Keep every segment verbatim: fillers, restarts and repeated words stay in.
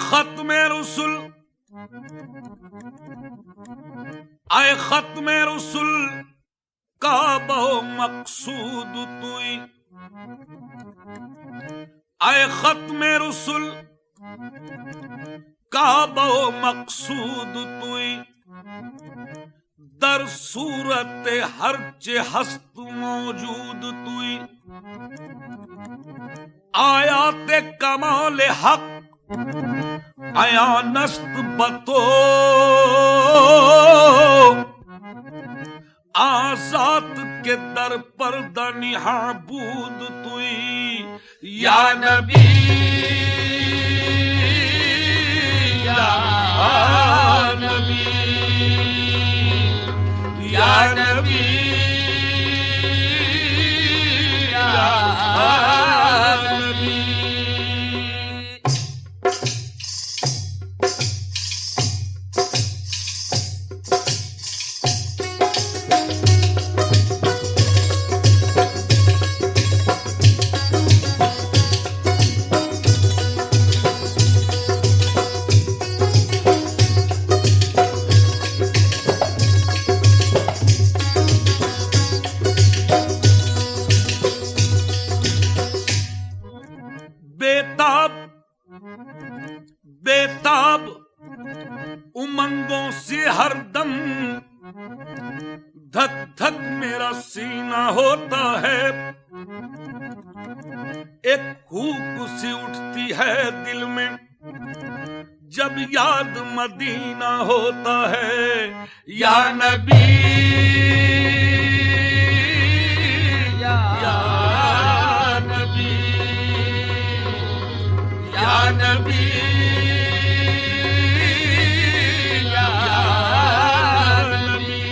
ختم رسول اے ختم رسول کعبہ مقصود توئی اے ختم رسول کعبہ مقصود توئی در صورت ہر چہ ہست موجود توئی آیات کمال حق عیانست بتو آزاد کے در پردہ نحابود توئی یا نبی یا نبی یا نبی یا نبی بیتاب بیتاب امنگوں سے ہر دم دھک دھک میرا سینہ ہوتا ہے ایک ہوک سی اٹھتی ہے دل میں جب یاد مدینہ ہوتا ہے یا نبی یا نبی یا نبی یا نبی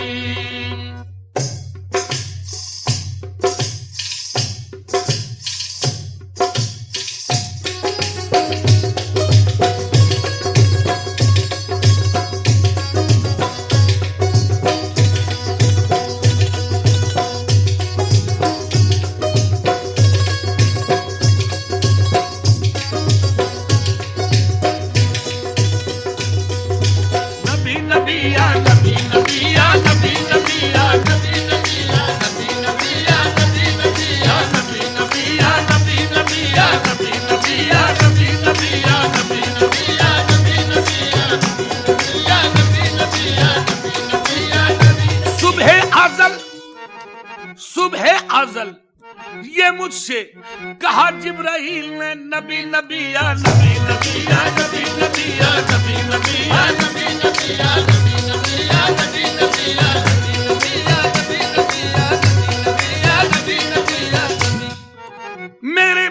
صبح ازل یہ مجھ سے کہا جبرائیل نے نبی نبی یا نبی نبی یا نبی نبی یا نبی نبی یا نبی نبی یا نبی نبی یا نبی نبی یا نبی نبی یا نبی نبی یا نبی نبی یا نبی میرے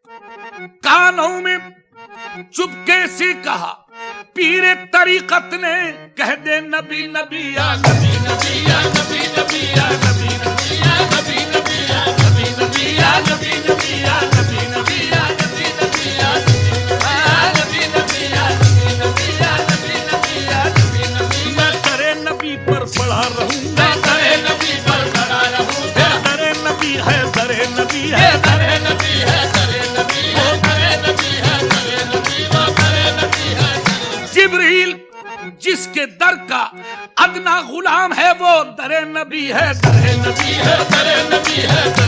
کانوں میں چپکے سے کہا پیر طریقت نے کہہ دے نبی نبی یا نبی نبی یا نبی نبی یا نبی نبی یا نبی نبی یا نبی نبی یا نبی نبی یا نبی نبی یا نبی نبی یا نبی نبی یا نبی نبی یا نبی نبی یا نبی نبی میں تیرے نبی پر پڑا رہوں گا تیرے نبی پر پڑا رہوں گا تیرے نبی ہے تیرے نبی ہے تیرے نبی ہے تیرے نبی ہے تیرے نبی ہے تیرے نبی وہ تیرے نبی ہے جبریل جس کے در کا ادنا غلام ہے وہ در نبی ہے در نبی ہے در نبی ہے در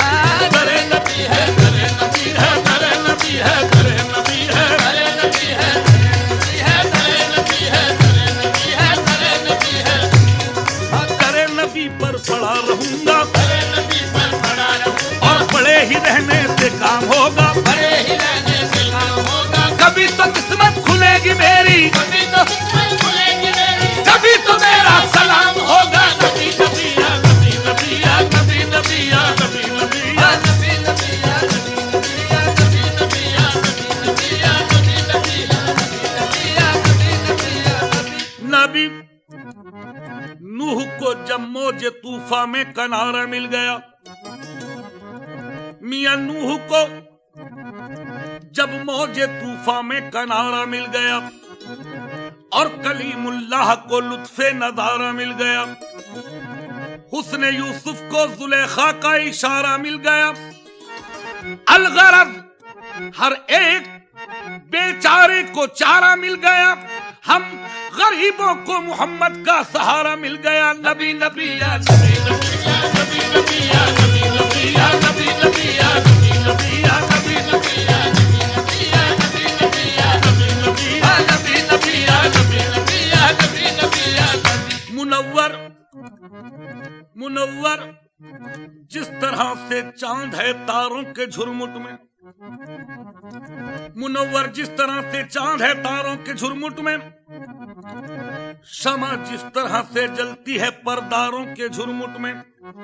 نبی ہے در نبی ہے در نبی ہے در نبی ہے در نبی ہے در نبی ہے در نبی ہے در نبی ہے در نبی پر پڑا رہوں گا در نبی پر پڑا رہوں گا اور پڑے ہی رہنے سے کام ہوگا پڑے ہی رہنے سے کام ہوگا کبھی تو قسمت کھلے گی میری کبھی تو قسمت کھلے گی میری کبھی تو میرا سلام ہوگا نبی نبی یا نبی نبی یا نبی نبی یا نبی نبی یا نبی نبی یا نبی نبی یا نبی نبی یا نبی نبی یا نبی نبی یا نبی یا نبی نبی یا نبی نوح کو جب موج طوفان میں کنارہ مل گیا میاں نوح کو جب موج طوفان میں کنارہ مل گیا اور کلیم اللہ کو لطف نظارہ مل گیا حسن یوسف کو زلیخا کا اشارہ مل گیا الغرض ہر ایک बेचारे को चारा मिल गया, हम गरीबों को मोहम्मद का सहारा मिल गया। नबी नबी या नबी नबी या नबी नबी या नबी नबी या नबी नबी या नबी नबी या नबी नबी या नबी नबी या नबी नबी या नबी नबी या नबी नबी या नबी नबी या नबी। मुनव्वर मुनव्वर जिस तरह से चांद है तारों के झुरमुट में, मुनव्वर जिस तरह से चांद है तारों के झुरमुट में, शमा जिस तरह से जलती है परदारों के झुरमुट में,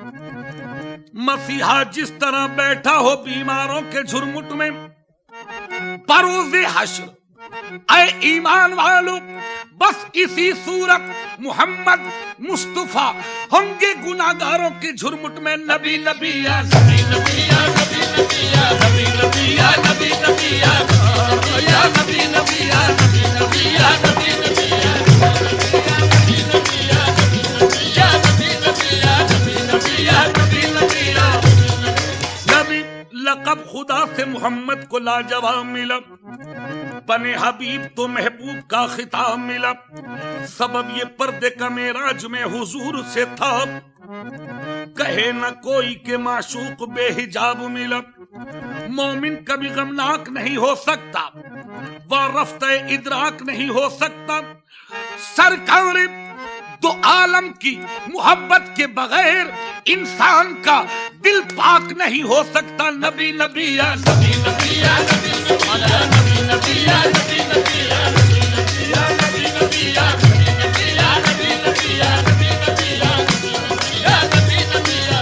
मसीहा जिस तरह बैठा हो बीमारों के झुरमुट में, बरोज़े हश्र ऐ ईमान वालों बस इसी सूरत मुहम्मद मुस्तफा होंगे गुनाहगारों के झुरमुट में। नबी नबी या नबी नबी या नबी नबी या नबी नबी या नबी नबी या नबी नबी या नबी नबी या नबी नबी या नबी नबी या नबी नबी या नबी नबी या नबी नबी या नबी नबी या नबी। लक़ब खुदा से मोहम्मद को लाजवाब मिला, बने हबीब तो महबूब का खिताब मिला। सबब ये पर्दे का मेराज में हुजूर से था, कहे न कोई के माशूक बेहिजाब मिला। मोमिन कभी गमनाक नहीं हो सकता, वह रफ्ते इदराक नहीं हो सकता। सरकार दो आलम की मोहब्बत के बगैर इंसान का दिल पाक नहीं हो सकता। नबी नबी या नबी नबी या नबी नबी नबी या नबी नबी या नबी नबी या नबी नबी या नबी नबी या नबी नबी या नबी नबी या नबी नबी या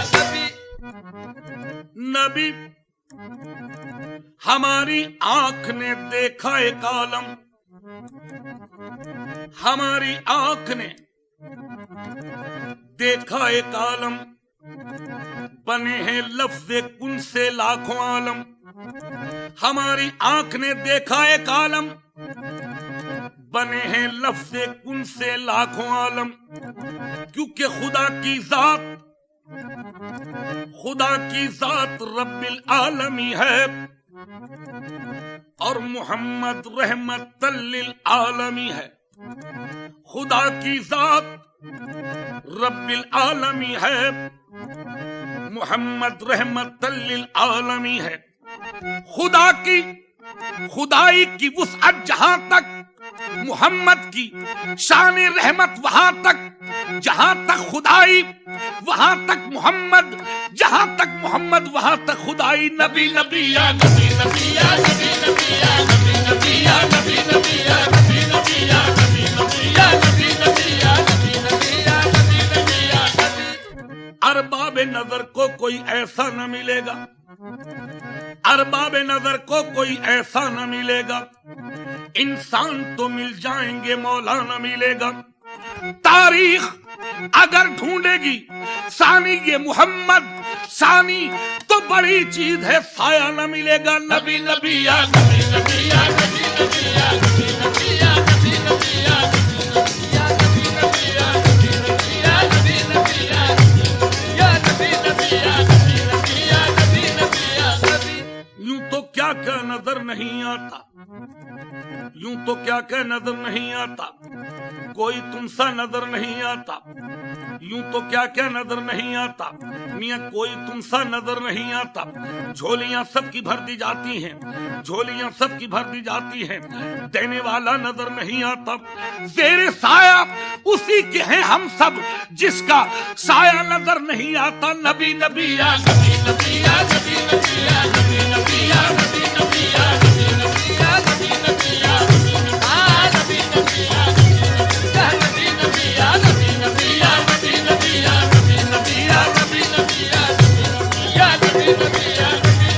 नबी नबी। हमारी आंख ने देखा एक आलम, हमारी आंख ने देखा एक आलम, बने हैं लफ्ज़े कुन से लाखों आलम। हमारी आंख ने देखा एक आलम, बने हैं लफ्ज़े कुन से लाखों आलम। क्योंकि खुदा की जात खुदा की जात रब्बिल आलमी है और मोहम्मद रहमतल लिल आलमी है। खुदा की जात रब्बिल आलमी है, मोहम्मद रहमतल लिल आलमी है। खुदा की खुदाई की वुसअत जहां तक, मोहम्मद की शान रहमत वहां तक। जहां तक खुदाई वहां तक मोहम्मद, जहां तक मोहम्मद वहां तक खुदाई। नबी नबी या नबी नबी या नबी नबी या नबी नबी या नबी नबी या नबी नबी या नबी नबी या नबी नबी या नबी नबी या नबी नबी या नबी। अरबाब नजर को कोई ऐसा न मिलेगा, अरबाब नजर को कोई ऐसा न मिलेगा। इंसान तो मिल जाएंगे, मौला न मिलेगा। तारीख अगर ढूंढेगी सानी ये मोहम्मद सानी, तो बड़ी चीज है साया न मिलेगा। नबी नबी या नबी नबी या नबी नबी या नबी नबी या नबी नबी या नबी नबी या नबी नबी या नबी नबी या नबी नबी या नबी नबी या नबी नबी या नबी। यूं तो क्या क्या नजर नहीं आता, यूं तो क्या क्या नजर नहीं आता, कोई तुमसा नजर नहीं आता। यूं तो क्या क्या नजर नहीं आता, मियां कोई तुमसा नजर नहीं आता। झोलियां सबकी भर दी जाती हैं, झोलियां सबकी भर दी जाती हैं, देने वाला नजर नहीं आता। जेरे साया उसी के हैं हम सब, जिसका साया नजर नहीं आता। नबी नबी या नबी नबी या नबी नबी या नबी नबी या नबी नबी या नबी नबी या नबी नबी या नबी नबी या नबी नबी या नबी नबी या नबी नबी या नबी नबी या नबी नबी या नबी नबी या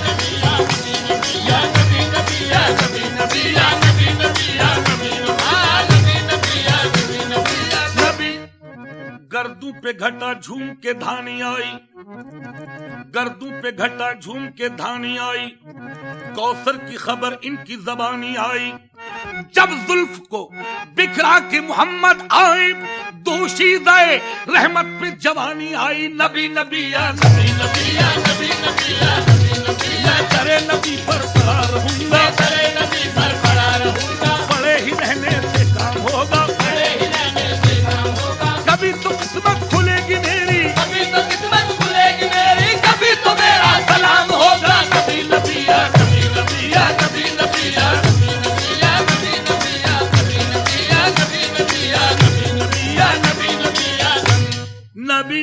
नबी नबी या नबी नबी या नबी नबी या नबी नबी या नबी नबी या नबी। गर्दू पे घटा झूम के धानी आई, गर्दू पे घटा झूम के धानी आई। कौसर की खबर इनकी जबानी आई। जब जुल्फ को बिखरा के मोहम्मद आए, दोशीज़े रहमत पे जवानी आई। नबी नबी या नबी नबी या नबी नबी या नबी नबी میں درے نبی پر کھڑا رہوں گا میں درے نبی پر کھڑا رہوں گا پڑے ہی رہنے سے کام ہوگا کھڑے ہی رہنے سے کام ہوگا کبھی تو قسمت کھلے گی میری کبھی تو قسمت کھلے گی میری کبھی تو میرا سلام ہوگا نبی نبی یا نبی نبی یا نبی نبی یا نبی نبی یا نبی نبی یا نبی نبی یا نبی نبی یا نبی نبی یا نبی نبی یا نبی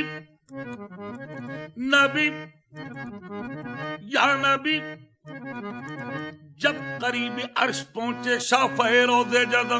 نبی یا نبی جب قریب عرش پہنچے شافع روضے جزم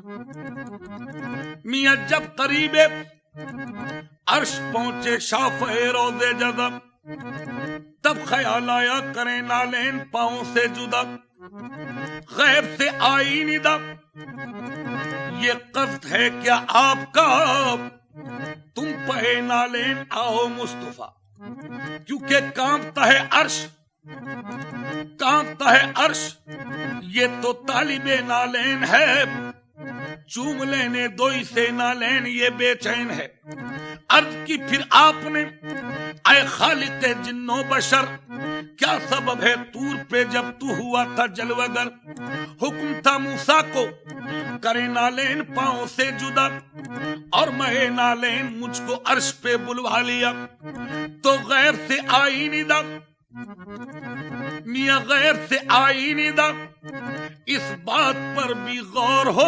میاں جب قریب عرش پہنچے شافع روضے جزم تب خیال آیا کریں نالین پاؤں سے جدا غیب سے آئی ندا یہ قصد ہے کیا آپ کا تم پہ نالین آؤ مصطفیٰ کیونکہ کانپتا ہے عرش کانپتا ہے عرش یہ تو طالب نالین ہے چوم لینے دوئی سے نالین یہ بے چین ہے عرض کی پھر آپ نے اے خالق جنو بشر کیا سبب ہے طور پہ جب تو ہوا تھا جلوگر حکم تھا موسیٰ کو کرے نالین پاؤں سے جدا اور میں نالین مجھ کو عرش پہ بلوا لیا تو غیر سے آئی ندا میاں غیر سے آئی ندا اس بات پر بھی غور ہو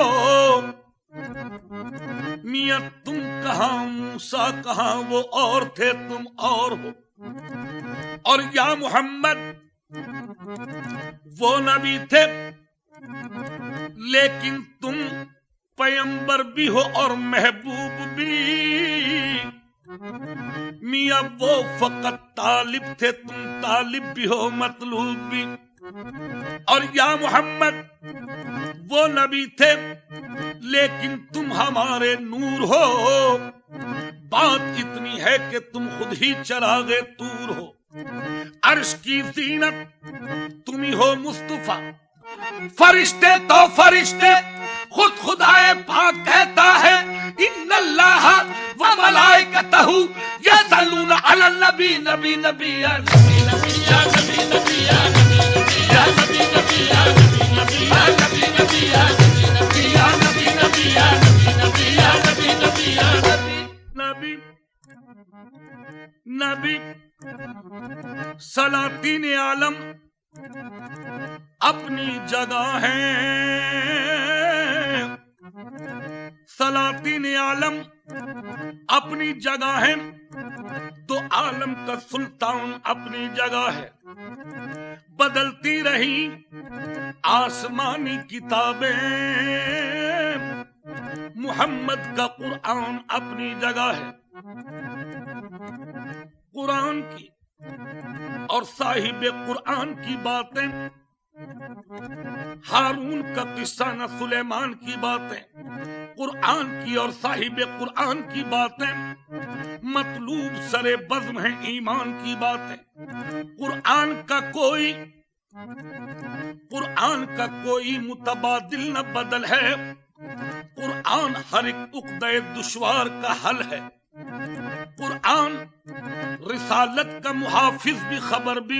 میاں تم کہاں موسیٰ کہاں وہ اور تھے تم اور ہو اور یا محمد وہ نبی تھے لیکن تم پیغمبر بھی ہو اور محبوب بھی میاں وہ فقط طالب تھے تم طالب بھی ہو مطلوب بھی اور یا محمد وہ نبی تھے لیکن تم ہمارے نور ہو بات اتنی ہے کہ تم خود ہی چراغ طور ہو عرش کی زینت تم ہی ہو مصطفیٰ فرشتے تو فرشتے خود خدائے پاک کہتا ہے ان اللہ و ملائکتہ یصلون علی النبی نبی نبی یا نبی نبی یا نبی نبی یا نبی نبی یا نبی نبی یا نبی نبی یا نبی نبی یا نبی نبی یا نبی نبی یا نبی نبی یا نبی نبی سلاطین عالم اپنی جگہ ہے سلاطین عالم اپنی جگہ ہے تو عالم کا سلطان اپنی جگہ ہے بدلتی رہی آسمانی کتابیں محمد کا قرآن اپنی جگہ ہے قرآن کی اور صاحب قرآن کی باتیں ہارون کا قصہ نہ سلیمان کی باتیں قرآن کی اور صاحب قرآن کی باتیں مطلوب سرے بزم ہیں ایمان کی باتیں قرآن کا کوئی قرآن کا کوئی متبادل نہ بدل ہے قرآن ہر ایک عقدہ دشوار کا حل ہے قرآن رسالت کا محافظ بھی خبر بھی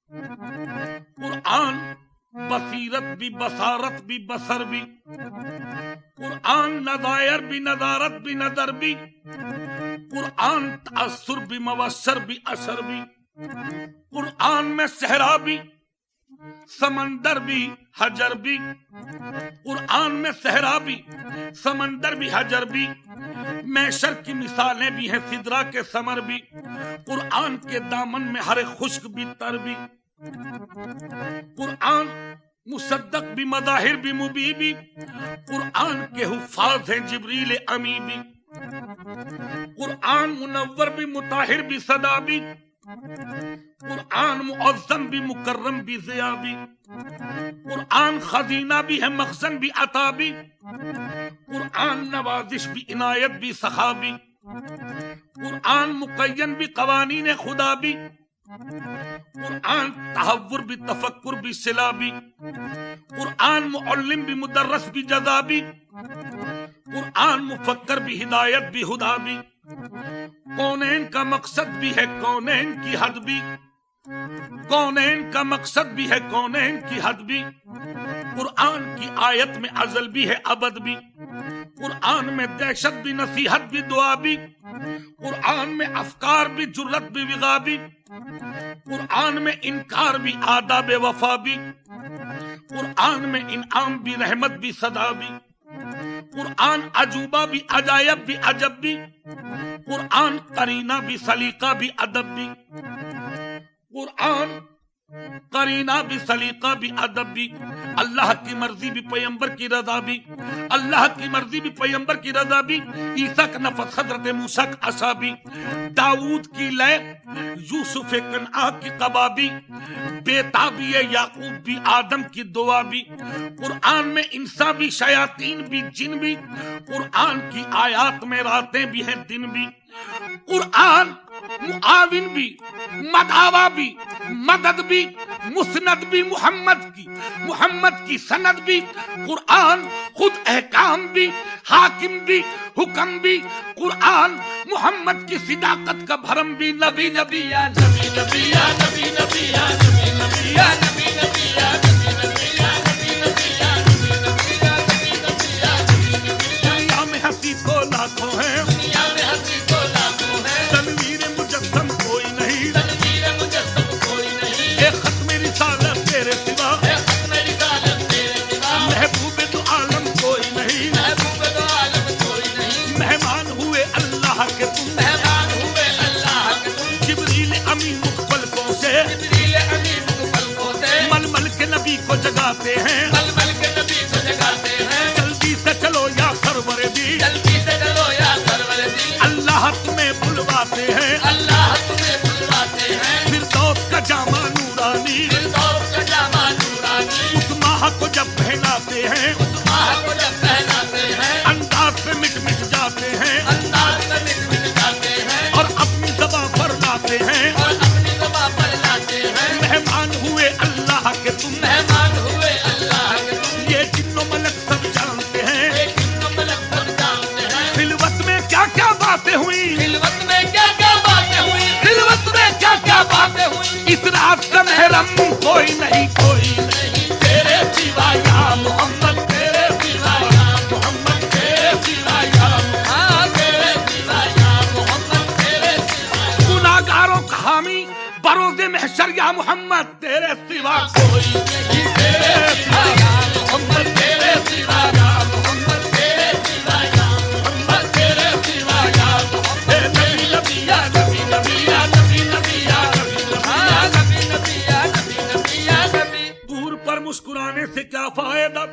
قرآن بصیرت بھی بصارت بھی بصر بھی قرآن نظائر بھی نظارت بھی نظر بھی قرآن تأثر بھی موثر بھی اثر بھی قرآن میں صحرا بھی سمندر بھی حجر بھی قرآن میں صحرا بھی سمندر بھی حجر بھی میشر کی مثالیں بھی ہیں سدرا کے ثمر بھی قرآن کے دامن میں ہر خشک بھی تر بھی قرآن مصدق بھی مظاہر بھی مبی بھی قرآن کے حفاظ ہیں جبریل امی بھی قرآن منور بھی مطاہر بھی صدا بھی قرآن معظم بھی مکرم بھی ضیاء بھی قرآن خزینہ بھی ہے مخزن بھی عطا بھی قرآن نوازش بھی عنایت بھی سخا بھی قرآن مقین بھی قوانین خدا بھی قرآن تحور بھی تفکر بھی صلہ بھی قرآن معلم بھی مدرس بھی جزا بھی قرآن مفکر بھی ہدایت بھی ہدا بھی کونین کا مقصد بھی ہے کونین کی حد بھی کونین کا مقصد بھی ہے، کونین کی حد بھی، قرآن کی آیت میں ازل بھی ہے ابد بھی، قرآن میں دہشت بھی، نصیحت بھی، دعا بھی، قرآن میں افکار بھی، جرت بھی، وغا بھی، قرآن میں انکار بھی، آداب وفا بھی، قرآن میں انعام بھی، رحمت بھی، صدا بھی، قرآن عجوبہ بھی، عجائب بھی، عجب بھی، قرآن قرینہ بھی، سلیقہ بھی، ادب بھی، قرآن قرینہ بھی، سلیقہ بھی، ادب بھی، اللہ کی مرضی بھی، پیغمبر کی رضا بھی، اللہ کی مرضی بھی، پیغمبر کی رضا بھی، عیسیٰ کا نفس، حضرت موسیٰ کا عصا بھی، داؤد کی لے، یوسف کنعا کی قبا بھی، بیتابی یعقوب بھی، آدم کی دعا بھی، قرآن میں انسان بھی، شیاطین بھی، جن بھی، قرآن کی آیات میں راتیں بھی ہیں، دن بھی، قرآن معاون بھی، مداوا بھی، مدد بھی، مسند بھی، محمد کی محمد کی سند بھی، قرآن خود احکام بھی، حاکم بھی، حکم بھی، قرآن محمد کی صداقت کا بھرم بھی، نبی نبی یا نبی نبی یا نبی نبی یا نبی نبی یا نبی نبی یا نبی نبی یا نبی نبی یا نبی نبی یا نبی نبی یا نبی نبی، دنیا میں ہنسی تو لاکھوں ہیں، دنیا میں ہنسی تو لاکھوں ہیں، تنویر مجسم کوئی نہیں، تنویر مجسم کوئی نہیں، اے ختم رسالت تیرے سوا، اے ختم رسالت تیرے سوا، محبوب تو عالم کوئی نہیں، محبوب تو عالم کوئی نہیں، مہمان ہوئے اللہ کے تم، مہمان ہوئے اللہ کے تم، جبریل امین مخلقوں سے، جبریل امین مخلقوں سے، مل مل کے نبی کو جگاتے ہیں، مل مل کے نبی کو جگاتے ہیں، جلدی سے چلو یا سرور دی، جلدی سے چلو یا سرور دی، اللہ تمہیں بلواتے ہیں، اللہ تمہیں بلواتے ہیں، فردوس کا جامع نورانی، فردوس کا جامع نورانی، اس ماہ کو جب پہناتے ہیں، اس ماہ کو جب پہناتے ہیں، انداز سے مٹ مٹ جاتے ہیں، انداز سے مٹ مٹ جاتے ہیں، اور اپنی زباں پر لاتے ہیں، اور اپنی زباں پر لاتے ہیں، مہمان ہوئے اللہ کے تم، مہمان ہوئے اللہ کے تم، یہ جن و ملک سب جانتے ہیں، یہ جن و ملک سب جانتے ہیں، خلوت میں کیا کیا باتیں ہوئی، خلوت میں کیا کیا باتیں ہوئی، خلوت میں کیا کیا باتیں ہوئی، اس رات کا محرم کوئی نہیں، کوئی نہیں تیرے سوا یا محمد، تیرے سوا یا محمد، تیرے سوا یا محمد، تیرے سوا یا محمد، تیرے سوا، گناہگاروں کا حامی بروز محشر یا محمد، تیرے سوا کوئی نہیں، تیرے سوا یا محمد، تیرے سوا یا محمد، تیرے سوا یا محمد، تیرے سوا یا محمد، نبی نبی یا نبی نبی یا نبی نبی یا نبی نبی یا نبی نبی یا نبی۔ دور پر مسکرانے سے کیا فائدہ،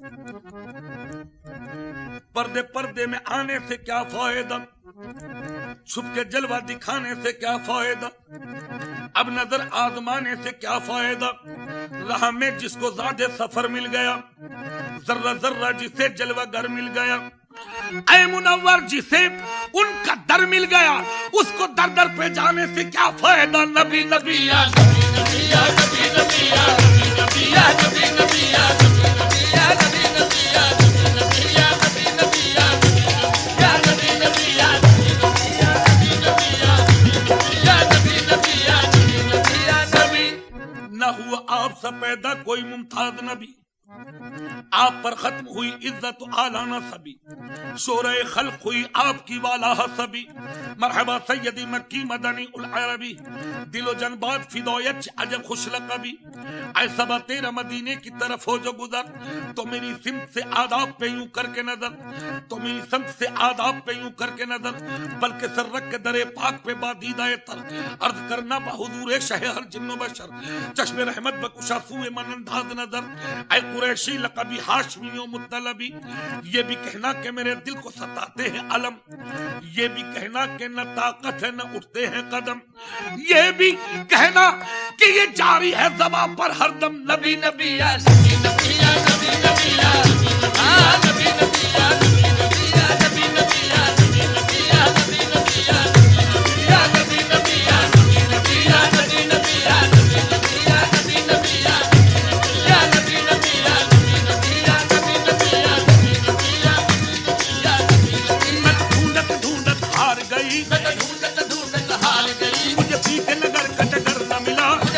پردے پردے میں آنے سے کیا فائدہ، چھپ کے جلوہ دکھانے سے کیا فائدہ، اب نظر آزمانے سے کیا فائدہ، راہ میں جس کو زیادہ سفر مل گیا، ذرہ ذرہ جسے جلوہ گر مل گیا، اے منور جسے ان کا در مل گیا، اس کو در در پہ جانے سے کیا فائدہ، نبی نبی یا نبی نبی یا نبی نبی یا نبی نبی یا نبی نبی یا نبی نبی یا نبی نبی یا نبی نبی یا نبی نبی یا نبی نبی یا نبی نبی یا نبی نبی یا نبی نبی یا نبی نبی یا نبی، نہ ہوا آپ سے پیدا کوئی ممتاز نبی، آپ پر ختم ہوئی عزت و اعلیٰ نسبی، شورہ خلق ہوئی آپ کی والا حسبی، مرحبا سیدی مکی مدنی العربی، دل و جنبات فدایت عجب خوش لقبی، اے سبا تیرا مدینے کی طرف ہو جو گزر، تو میری سمت سے آداب پہ یوں کر کے نظر، تو میری سمت سے آداب پہ یوں کر کے نظر، بلکہ سر رکھ کے در پاک پہ بادیدہ تر، عرض کرنا بحضور شہ ہر جن و بشر، چشم رحمت بکشا سوئے من انداز نظر، اے قریشی لقبی ہاشمی و مطلبی، یہ بھی کہنا کہ میرے دل کو ستاتے ہیں علم، یہ بھی کہنا کہ نہ طاقت ہے نہ اٹھتے ہیں قدم، یہ بھی کہنا کہ یہ جاری ہے زبان پر ہر دم، نبی نبی یا نبی نبی یا نبی نبی یا نبی نبی یا نبی نبی یا نبی نبی یا نبی نبی یا نبی نبی یا نبی نبی یا نبی نبی یا نبی نبی یا نبی نبی یا نبی نبی یا نبی نبی یا نبی نبی یا نبی نبی یا نبی نبی یا نبی نبی یا نبی نبی، میں ڈھونڈت ڈھونڈت ہار گئی، میں ڈھونڈت ڈھونڈت ہار گئی، مجھے پیچھے نگر کا ٹکر نہ ملا،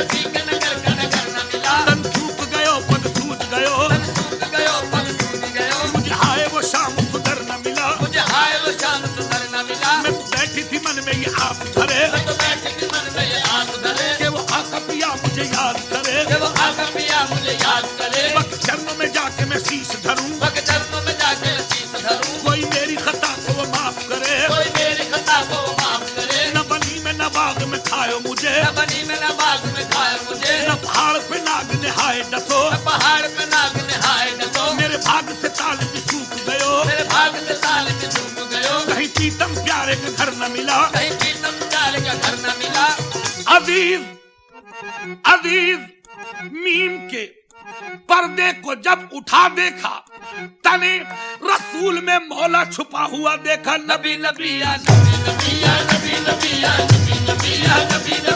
شام سدھر نہ ملا مجھے ہائے وہ شام سدھر نہ ملا میں بیٹھی تھی من میں یہ آپ دھرے میں تو بیٹھی تھی من میں یہ آس دھرے کہ وہ آقا پیا مجھے یاد کرے کہ وہ آقا پیا مجھے یاد کرے وقت چرنوں میں جا کے میں شیش دھروں وقت چرنوں میں جا کے شیش دھروں کوئی میری خطا کو وہ معاف کرے کوئی میری خطا کو معاف کرے نہ بنی میں نہ باغ میں کھایو مجھے نہ بنی میں نہ باغ میں کھائے مجھے نہ پہاڑ پہ ناگ نہائے ڈسو نہ پہاڑ پہ ناگ نہائے ڈسو میرے بھاگ سے تال بھی چوک گئو میرے بھاگ سے تال میں ڈوب گئے کہیں پیتم پیارے کا گھر نہ ملا کہیں پیتم پیارے کا گھر نہ ملا عزیز عزیز میم کے پردے کو جب اٹھا دیکھا تنے رسول میں مولا چھپا ہوا دیکھا نبی نبی یا نبی نبی یا نبی نبی یا نبی نبی یا نبی نبی